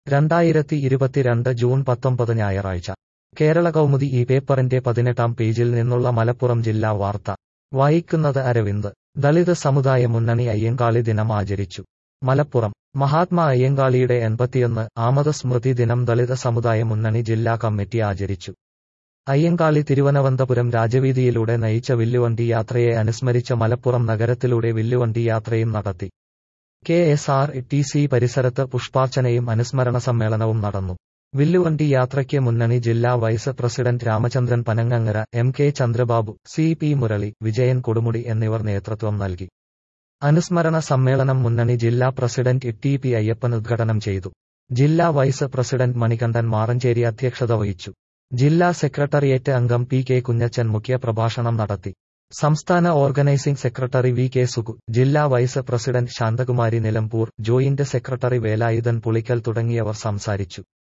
2022 June 19 ഞായറാഴ്ച കേരള കൗമുദി ഈ പേപ്പറിന്റെ 18-ാം പേജിൽ നിന്നുള്ള മലപ്പുറം ജില്ലാ വാർത്ത വായിക്കുന്നത് അരവിന്ദ്. ദളിത് സമുദായ മുന്നണി അയ്യങ്കാളി ദിനം ആചരിച്ചു. മലപ്പുറം മഹാത്മാ അയ്യങ്കാളിയുടെ 81-ാമത് സ്മൃതി ദിനം ദളിത് സമുദായ മുന്നണി ജില്ലാ കമ്മിറ്റി ആചരിച്ചു. അയ്യങ്കാളി തിരുവനന്തപുരം രാജവീതിയിലൂടെ നയിച്ച വില്ലുവണ്ടി യാത്രയെ അനുസ്മരിച്ച മലപ്പുറം നഗരത്തിലൂടെ വില്ലുവണ്ടി യാത്രയും നടത്തി. KSRTC പരിസരത്ത് പുഷ്പാർച്ചനയും അനുസ്മരണ സമ്മേളനവും നടന്നു. വില്ലുവണ്ടി യാത്രയ്ക്ക് മുന്നണി ജില്ലാ vice president Ramachandran Panangangara, MK Chandrababu, CP Murali, Vijayan Kodumudi എന്നിവർ നേതൃത്വം നൽകി. അനുസ്മരണ സമ്മേളനം മുന്നണി ജില്ലാ പ്രസിഡന്റ് TP അയ്യപ്പൻ ഉദ്ഘാടനം ചെയ്തു. ജില്ലാ വൈസ് പ്രസിഡന്റ് മണികണ്ഠൻ മാറഞ്ചേരി അധ്യക്ഷത വഹിച്ചു. ജില്ലാ സെക്രട്ടേറിയറ്റ് അംഗം PK കുഞ്ഞച്ചൻ മുഖ്യ പ്രഭാഷണം നടത്തി. സംസ്ഥാന ഓർഗനൈസിംഗ് സെക്രട്ടറി VK സുഗു, ജില്ലാ vice president Santhakumari Nilambur, joint secretary Velayudhan Pulikkal തുടങ്ങിയവർ സംസാരിച്ചു.